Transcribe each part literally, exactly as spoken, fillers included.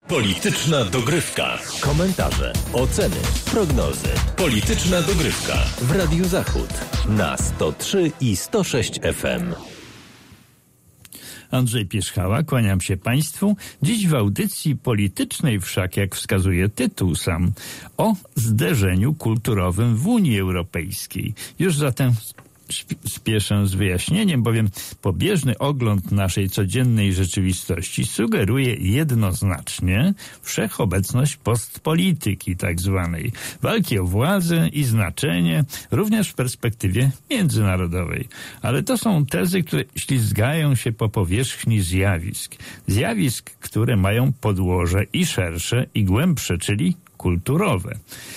Polityczna dogrywka. Komentarze, oceny, prognozy. Polityczna dogrywka w Radiu Zachód na sto trzy i sto sześć F M. Andrzej Pierzchała, kłaniam się Państwu. Dziś w audycji politycznej wszak, jak wskazuje tytuł sam, o zderzeniu kulturowym w Unii Europejskiej. Już zatem spieszę z wyjaśnieniem, bowiem pobieżny ogląd naszej codziennej rzeczywistości sugeruje jednoznacznie wszechobecność postpolityki tak zwanej, walki o władzę i znaczenie, również w perspektywie międzynarodowej. Ale to są tezy, które ślizgają się po powierzchni zjawisk. Zjawisk, które mają podłoże i szersze, i głębsze, czyli kulturowe.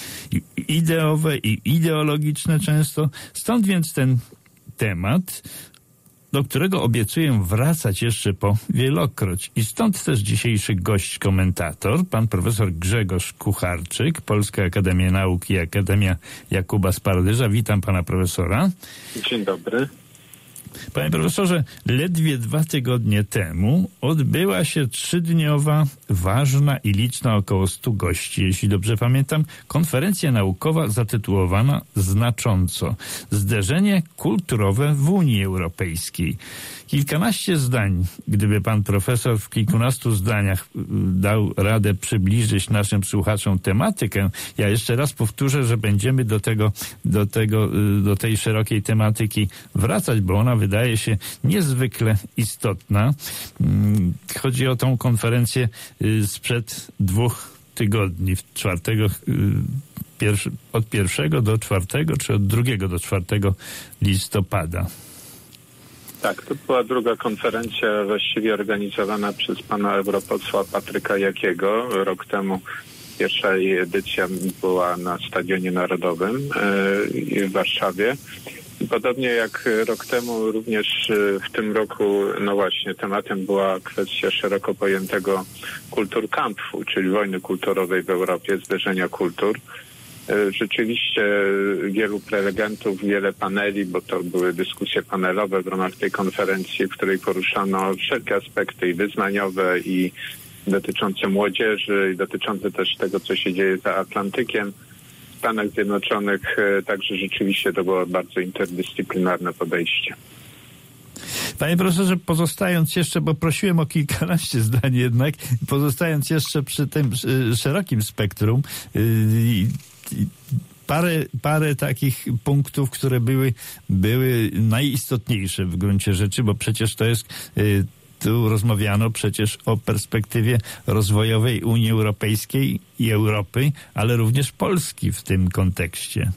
Ideowe i ideologiczne często. Stąd więc ten temat, do którego obiecuję wracać jeszcze po wielokroć. I stąd też dzisiejszy gość, komentator, pan profesor Grzegorz Kucharczyk, Polska Akademia Nauk i Akademia Jakuba Spardyża. Witam pana profesora. Dzień dobry. Panie profesorze, ledwie dwa tygodnie temu odbyła się trzydniowa, ważna i liczna, około stu gości, jeśli dobrze pamiętam, konferencja naukowa zatytułowana znacząco Zderzenie kulturowe w Unii Europejskiej. Kilkanaście zdań, gdyby pan profesor w kilkunastu zdaniach dał radę przybliżyć naszym słuchaczom tematykę. Ja jeszcze raz powtórzę, że będziemy do tego, do tego, do tej szerokiej tematyki wracać, bo ona wydaje się niezwykle istotna. Chodzi o tą konferencję sprzed dwóch tygodni, czwartego, pierwszy, od pierwszego do czwartego, czy od drugiego do czwartego listopada. Tak, to była druga konferencja właściwie organizowana przez pana europosła Patryka Jakiego. Rok temu pierwsza jej edycja była na Stadionie Narodowym yy, w Warszawie. Podobnie jak rok temu, również w tym roku, no właśnie, tematem była kwestia szeroko pojętego kulturkampfu, czyli wojny kulturowej w Europie, zderzenia kultur. Rzeczywiście wielu prelegentów, wiele paneli, bo to były dyskusje panelowe w ramach tej konferencji, w której poruszano wszelkie aspekty i wyznaniowe, i dotyczące młodzieży, i dotyczące też tego, co się dzieje za Atlantykiem. W Stanach Zjednoczonych także rzeczywiście to było bardzo interdyscyplinarne podejście. Panie profesorze, pozostając jeszcze, bo prosiłem o kilkanaście zdań jednak, pozostając jeszcze przy tym szerokim spektrum, yy, Parę, parę takich punktów, które były, były najistotniejsze w gruncie rzeczy, bo przecież to jest, y, tu rozmawiano przecież o perspektywie rozwojowej Unii Europejskiej i Europy, ale również Polski w tym kontekście.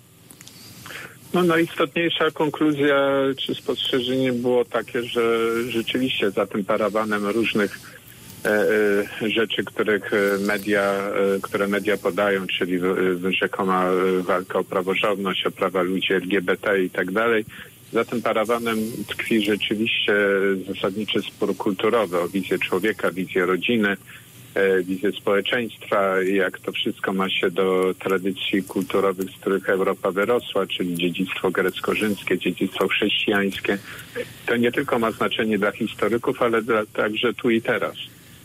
No, najistotniejsza konkluzja czy spostrzeżenie było takie, że rzeczywiście za tym parawanem różnych rzeczy, których media, które media podają, czyli rzekoma walka o praworządność, o prawa ludzi L G B T i tak dalej. Za tym parawanem tkwi rzeczywiście zasadniczy spór kulturowy o wizję człowieka, wizję rodziny, wizję społeczeństwa, jak to wszystko ma się do tradycji kulturowych, z których Europa wyrosła, czyli dziedzictwo grecko-rzymskie, dziedzictwo chrześcijańskie. To nie tylko ma znaczenie dla historyków, ale dla, także tu i teraz.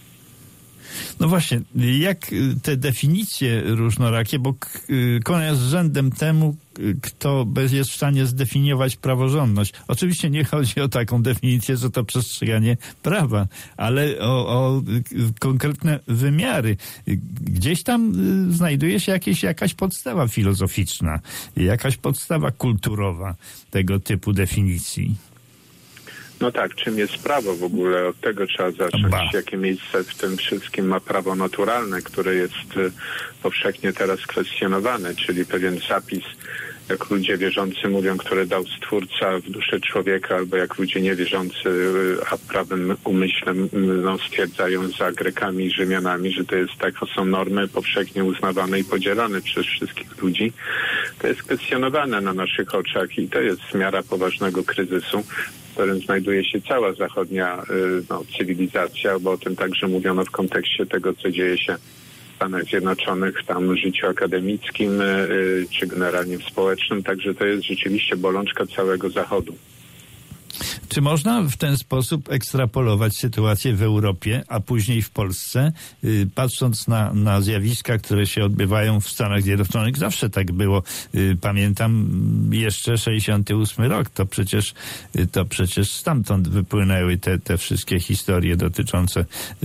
No właśnie, jak te definicje różnorakie, bo konia z rzędem temu, kto jest w stanie zdefiniować praworządność. Oczywiście nie chodzi o taką definicję, że to przestrzeganie prawa, ale o, o konkretne wymiary. Gdzieś tam znajduje się jakieś, jakaś podstawa filozoficzna, jakaś podstawa kulturowa tego typu definicji. No tak, czym jest prawo w ogóle? Od tego trzeba zacząć. Ba. Jakie miejsce w tym wszystkim ma prawo naturalne, które jest powszechnie teraz kwestionowane, czyli pewien zapis, jak ludzie wierzący mówią, które dał Stwórca w duszę człowieka, albo jak ludzie niewierzący, a prawym umyślem no, stwierdzają za Grekami i Rzymianami, że to jest tak, to są normy powszechnie uznawane i podzielane przez wszystkich ludzi. To jest kwestionowane na naszych oczach i to jest miara poważnego kryzysu, w którym znajduje się cała zachodnia no, cywilizacja, bo o tym także mówiono w kontekście tego, co dzieje się w Stanach Zjednoczonych, tam w życiu akademickim czy generalnie w społecznym. Także to jest rzeczywiście bolączka całego Zachodu. Czy można w ten sposób ekstrapolować sytuację w Europie, a później w Polsce, yy, patrząc na, na zjawiska, które się odbywają w Stanach Zjednoczonych? Zawsze tak było. Yy, pamiętam jeszcze sześćdziesiąty ósmy rok. To przecież, yy, to przecież stamtąd wypłynęły te, te wszystkie historie dotyczące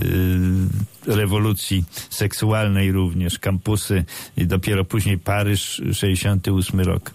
yy, rewolucji seksualnej również, kampusy i dopiero później Paryż, sześćdziesiąty ósmy rok.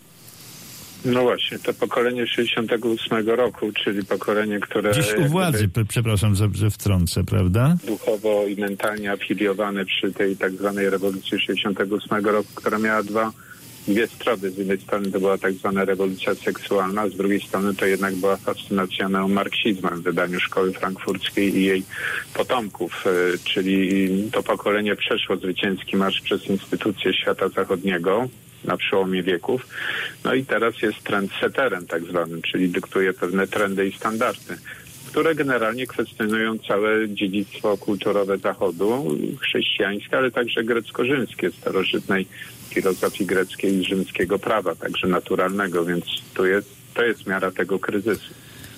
No właśnie, to pokolenie sześćdziesiątego ósmego roku, czyli pokolenie, które... Dziś u władzy, przepraszam, że, że wtrącę, prawda? Duchowo i mentalnie afiliowane przy tej tak zwanej rewolucji sześćdziesiątego ósmego roku, która miała dwa, dwie strony. Z jednej strony to była tak zwana rewolucja seksualna, a z drugiej strony to jednak była fascynacja neomarksizmem w wydaniu Szkoły Frankfurckiej i jej potomków, czyli to pokolenie przeszło zwycięski marsz przez instytucje świata zachodniego na przełomie wieków. No i teraz jest trendsetterem tak zwanym, czyli dyktuje pewne trendy i standardy, które generalnie kwestionują całe dziedzictwo kulturowe Zachodu, chrześcijańskie, ale także grecko-rzymskie, starożytnej filozofii greckiej i rzymskiego prawa, także naturalnego, więc tu jest, to jest miara tego kryzysu.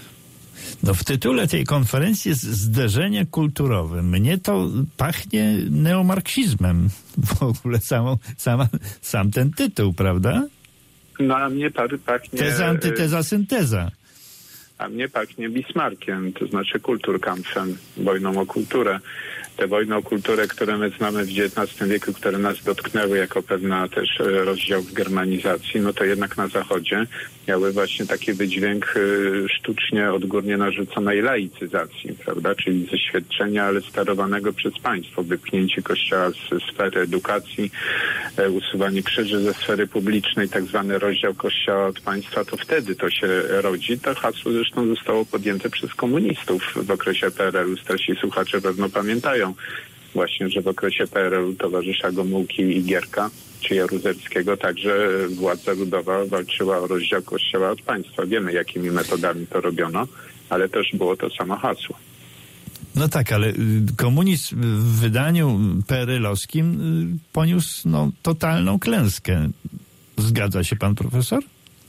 No w tytule tej konferencji jest zderzenie kulturowe. Mnie to pachnie neomarksizmem. W ogóle samą, sama, sam ten tytuł, prawda? No a mnie pachnie... Teza, antyteza, synteza. A mnie pachnie Bismarckiem, to znaczy Kulturkampfem, wojną o kulturę. Te wojny o kulturę, które my znamy w dziewiętnastym wieku, które nas dotknęły jako pewna też rozdział w germanizacji, no to jednak na Zachodzie miały właśnie taki wydźwięk sztucznie odgórnie narzuconej laicyzacji, prawda, czyli ze świadczenia, ale sterowanego przez państwo, wypchnięcie Kościoła z sfery edukacji, usuwanie krzyży ze sfery publicznej, tak zwany rozdział Kościoła od państwa, to wtedy to się rodzi. To hasło zresztą zostało podjęte przez komunistów w okresie P R L u. Starsi słuchacze pewno pamiętają właśnie, że w okresie P R L u towarzysza Gomułki i Gierka, czy Jaruzelskiego, także władza ludowa walczyła o rozdział Kościoła od państwa. Wiemy, jakimi metodami to robiono, ale też było to samo hasło. No tak, ale komunizm w wydaniu P R L owskim poniósł no, totalną klęskę. Zgadza się pan profesor?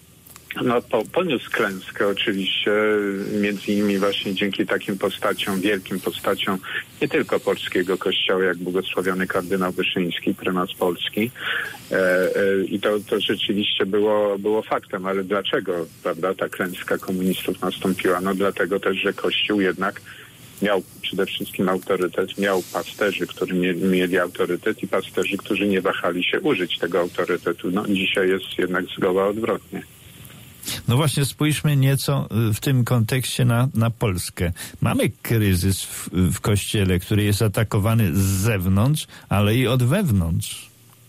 No po, poniósł klęskę oczywiście, między innymi właśnie dzięki takim postaciom, wielkim postaciom nie tylko polskiego kościoła, jak błogosławiony kardynał Wyszyński, prymas Polski. E, e, I to, to rzeczywiście było, było faktem, ale dlaczego, prawda, ta klęska komunistów nastąpiła? No dlatego też, że Kościół jednak miał przede wszystkim autorytet, miał pasterzy, którzy mie- mieli autorytet i pasterzy, którzy nie wahali się użyć tego autorytetu. No dzisiaj jest jednak zgoła odwrotnie. No właśnie, spójrzmy nieco w tym kontekście na, na Polskę. Mamy kryzys w, w Kościele, który jest atakowany z zewnątrz, ale i od wewnątrz.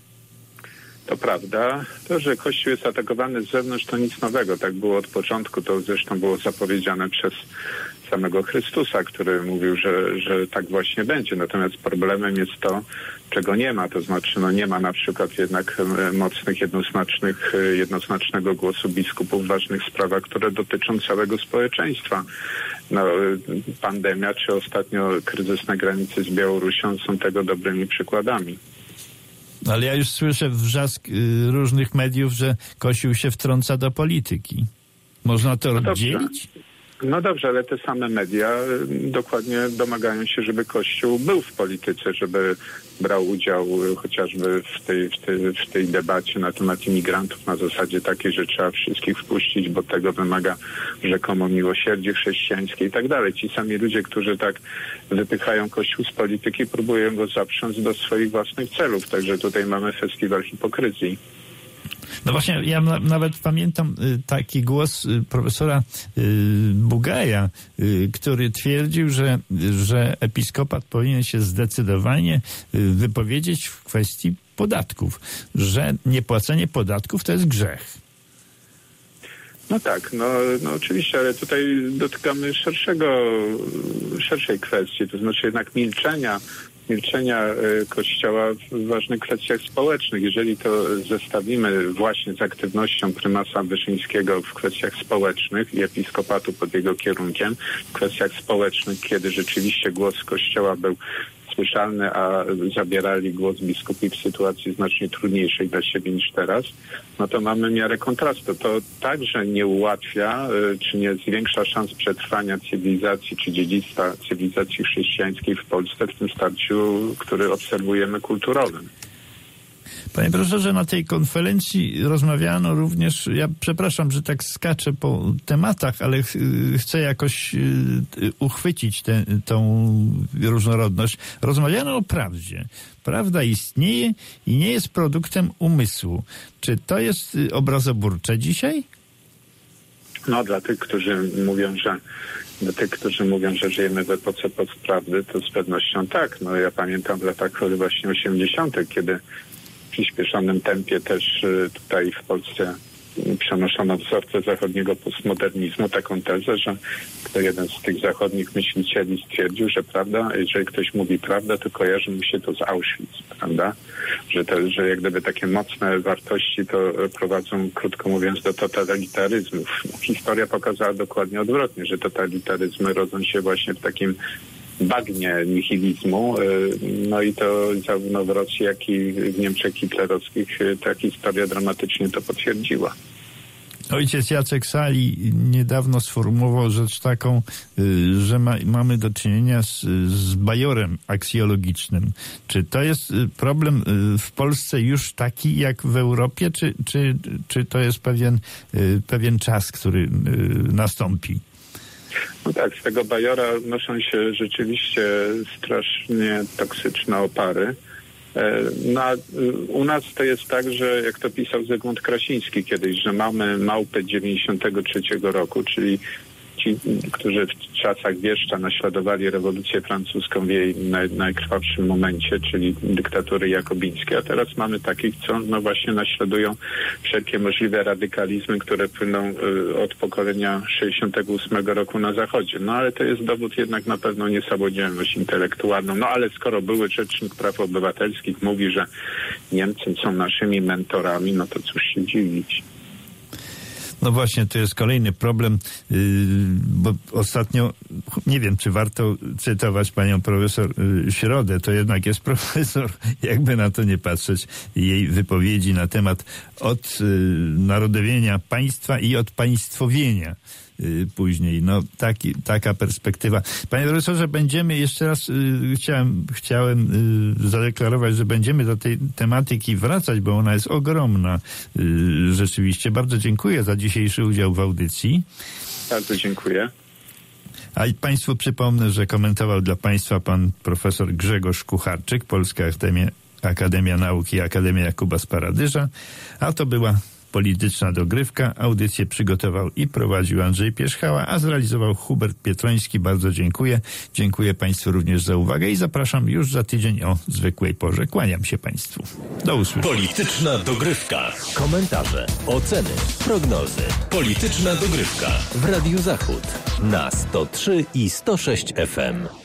To prawda. To, że Kościół jest atakowany z zewnątrz, to nic nowego. Tak było od początku. To zresztą było zapowiedziane przez samego Chrystusa, który mówił, że, że tak właśnie będzie. Natomiast problemem jest to, czego nie ma. To znaczy, no nie ma na przykład jednak mocnych, jednoznacznych, jednoznacznego głosu biskupów w ważnych sprawach, które dotyczą całego społeczeństwa. No, pandemia, czy ostatnio kryzys na granicy z Białorusią są tego dobrymi przykładami. Ale ja już słyszę wrzask y, różnych mediów, że Kościół się wtrąca do polityki. Można to no oddzielić? No dobrze, ale te same media dokładnie domagają się, żeby Kościół był w polityce, żeby brał udział chociażby w tej, w tej, w tej debacie na temat imigrantów na zasadzie takiej, że trzeba wszystkich wpuścić, bo tego wymaga rzekomo miłosierdzie chrześcijańskie i tak dalej. Ci sami ludzie, którzy tak wypychają Kościół z polityki, próbują go zaprząc do swoich własnych celów. Także tutaj mamy festiwal hipokryzji. No właśnie, ja na, nawet pamiętam y, taki głos y, profesora y, Bugaja, y, który twierdził, że, że episkopat powinien się zdecydowanie y, wypowiedzieć w kwestii podatków, że niepłacenie podatków to jest grzech. No tak, no, no oczywiście, ale tutaj dotykamy szerszego, szerszej kwestii, to znaczy jednak milczenia, milczenia Kościoła w ważnych kwestiach społecznych. Jeżeli to zestawimy właśnie z aktywnością prymasa Wyszyńskiego w kwestiach społecznych i episkopatu pod jego kierunkiem, w kwestiach społecznych, kiedy rzeczywiście głos Kościoła był słyszalny, a zabierali głos biskupi w sytuacji znacznie trudniejszej dla siebie niż teraz, no to mamy miarę kontrastu. To także nie ułatwia, czy nie zwiększa szans przetrwania cywilizacji, czy dziedzictwa cywilizacji chrześcijańskiej w Polsce w tym starciu, który obserwujemy kulturowym. Panie profesorze, na tej konferencji rozmawiano również, ja przepraszam, że tak skaczę po tematach, ale ch chcę jakoś y, uchwycić tę różnorodność. Rozmawiano o prawdzie. Prawda istnieje i nie jest produktem umysłu. Czy to jest obrazoburcze dzisiaj? No, dla tych, którzy mówią, że dla tych, którzy mówią, że żyjemy w epoce postprawdy, to z pewnością tak. No, ja pamiętam w latach właśnie osiemdziesiątych, kiedy w przyspieszonym tempie też tutaj w Polsce przenoszono wzorce zachodniego postmodernizmu, taką tezę, że to jeden z tych zachodnich myślicieli stwierdził, że prawda, jeżeli ktoś mówi prawdę, to kojarzy mu się to z Auschwitz, prawda? Że, to, że jak gdyby takie mocne wartości to prowadzą, krótko mówiąc, do totalitaryzmów. Historia pokazała dokładnie odwrotnie, że totalitaryzmy rodzą się właśnie w takim bagnie nihilizmu, no i to zarówno w Rosji, jak i w Niemczech hitlerowskich ta historia dramatycznie to potwierdziła. Ojciec Jacek Sali niedawno sformułował rzecz taką, że ma, mamy do czynienia z, z bajorem aksjologicznym. Czy to jest problem w Polsce już taki jak w Europie, czy, czy, czy to jest pewien, pewien czas, który nastąpi? No tak, z tego bajora noszą się rzeczywiście strasznie toksyczne opary. No a u nas to jest tak, że jak to pisał Zygmunt Krasiński kiedyś, że mamy małpę dziewięćdziesiątego trzeciego roku, czyli ci, którzy w czasach wieszcza naśladowali rewolucję francuską w jej naj, najkrwawszym momencie, czyli dyktatury jakobińskie, a teraz mamy takich, co no właśnie naśladują wszelkie możliwe radykalizmy, które płyną y, od pokolenia sześćdziesiątego ósmego roku na Zachodzie. No ale to jest dowód jednak na pewną niesamodzielność intelektualną. No ale skoro były Rzecznik Praw Obywatelskich mówi, że Niemcy są naszymi mentorami, no to cóż się dziwić. No właśnie, to jest kolejny problem, yy, bo ostatnio, nie wiem, czy warto cytować panią profesor yy, Środę, to jednak jest profesor, jakby na to nie patrzeć, jej wypowiedzi na temat odnarodowienia państwa i odpaństwowienia. Później. No taki, taka perspektywa. Panie profesorze, będziemy jeszcze raz y, chciałem, chciałem y, zadeklarować, że będziemy do tej tematyki wracać, bo ona jest ogromna. Y, rzeczywiście. Bardzo dziękuję za dzisiejszy udział w audycji. Bardzo dziękuję. A i państwu przypomnę, że komentował dla państwa pan profesor Grzegorz Kucharczyk, Polska Akademia, Akademia Nauk i Akademia Jakuba Sparadyża, a to była Polityczna Dogrywka. Audycję przygotował i prowadził Andrzej Pierzchała, a zrealizował Hubert Pietroński. Bardzo dziękuję. Dziękuję państwu również za uwagę i zapraszam już za tydzień o zwykłej porze. Kłaniam się państwu. Do usłyszenia. Polityczna Dogrywka. Komentarze, oceny, prognozy. Polityczna Dogrywka w Radiu Zachód na sto trzy i sto sześć F M.